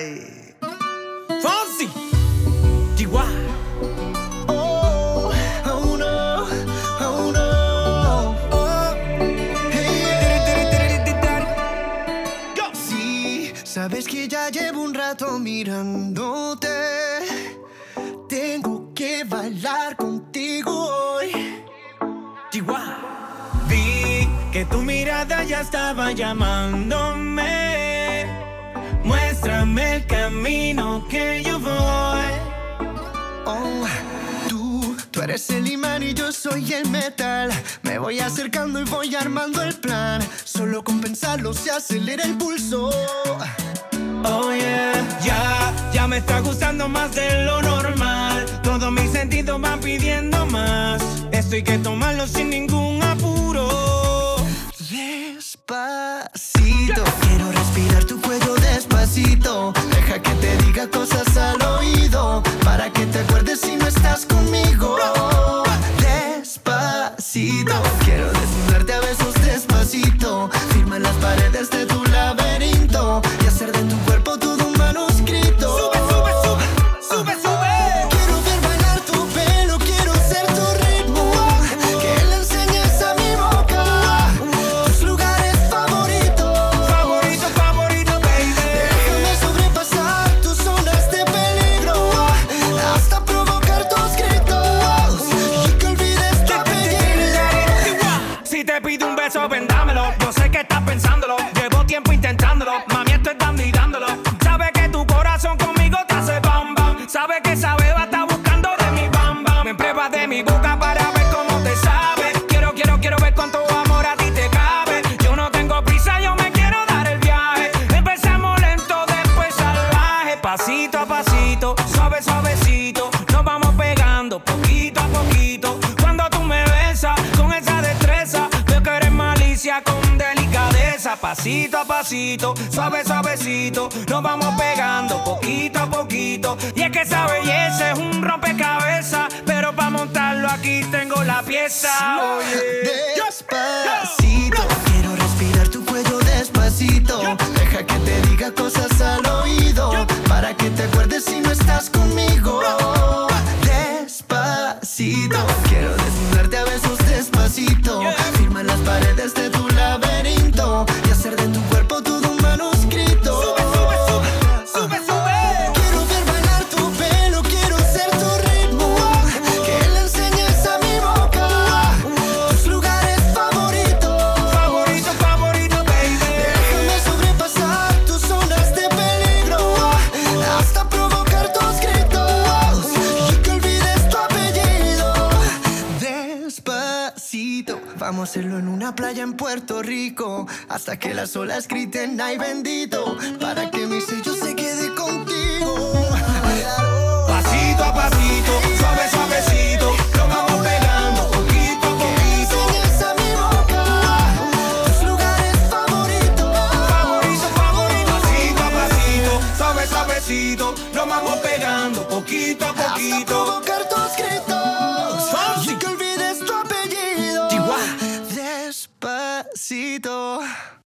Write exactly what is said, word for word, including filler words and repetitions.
Ay. Fonsi. Chihuahua. Oh, oh no, oh no. Oh, hey, yeah. Sí, sabes que ya llevo un rato mirándote. Tengo que bailar contigo hoy. Chihuahua. Vi que tu mirada ya estaba llamándome. Muéstrame el camino que yo voy. Oh, tú, tú eres el imán y yo soy el metal. Me voy acercando y voy armando el plan. Solo con pensarlo se acelera el pulso. Oh yeah, ya, ya me está gustando más de lo normal. Todos mis sentidos van pidiendo más. Esto hay que tomarlo sin ningún apuro. Despacito, quiero respirar tu cuello despacito. Deja que te diga cosas al oído, para que te acuerdes si no estás conmigo. Despacito, quiero desnudarte a besos despacito. Firma las paredes de tu laberinto y hacer de tu cuerpo todo un manuscrito. Sube, sube, sube, sube, sube. Quiero ver bailar tu pelo, quiero ser tu ritmo. Que le enseñes a mi boca tus lugares favoritos. Favorito, favorito, baby. Déjame sobrepasar tus zonas de peligro hasta provocar tus gritos y que olvides tu apellido. Si te pido un beso, ven, dámelo. Yo sé que estás pensándolo. Llevo tiempo intentándolo. Mami, estoy dando y dándolo. Sabe que tu corazón conmigo te hace bam bam. Sabe que esa beba está buscando de mi bam bam. Me pruebas de mi boca para ver cómo te sabe. Quiero, quiero, quiero ver cuánto amor a ti te cabe. Yo no tengo prisa, yo me quiero dar el viaje. Empezamos lento, después salvaje. Pasito a pasito, suave, suavecito. Nos vamos pegando poquito a poquito. Cuando tú me besas con esa destreza, veo que eres malicia con delicadeza. Pasito a pasito, suave, suavecito. Nos vamos pegando poquito a poquito. Y es que esa belleza es un rompecabezas, pero para montarlo aquí tengo la pieza. Oye. Despacito, quiero respirar tu cuello despacito. Deja que te diga cosas al oído, para que te acuerdes si no estás conmigo. Despacito, quiero desnudarte a besos despacito. Firma las paredes de tu laberinto y hacer de tu cuerpo todo un manuscrito. Sube, sube, sube, sube, sube. Quiero ver bailar tu pelo, quiero ser tu ritmo. Que le enseñes a mi boca tus lugares favoritos. Favorito, favorito, baby. Déjame sobrepasar tus zonas de peligro hasta provocar tus gritos y que olvides tu apellido. Despacito, vamos a hacerlo en una playa en Puerto Rico hasta que las olas griten ay bendito, para que mi sello se quede contigo. Pasito a pasito, suave, suavecito. Nos vamos pegando poquito a poquito. Enseñas a mi boca tus lugares favoritos. Favorito, favorito. Pasito a pasito, suave, suavecito. Nos vamos pegando poquito a Hasta poquito. provocar tus gritos Fonsi. y que olvides tu apellido. Chihuahua. Despacito.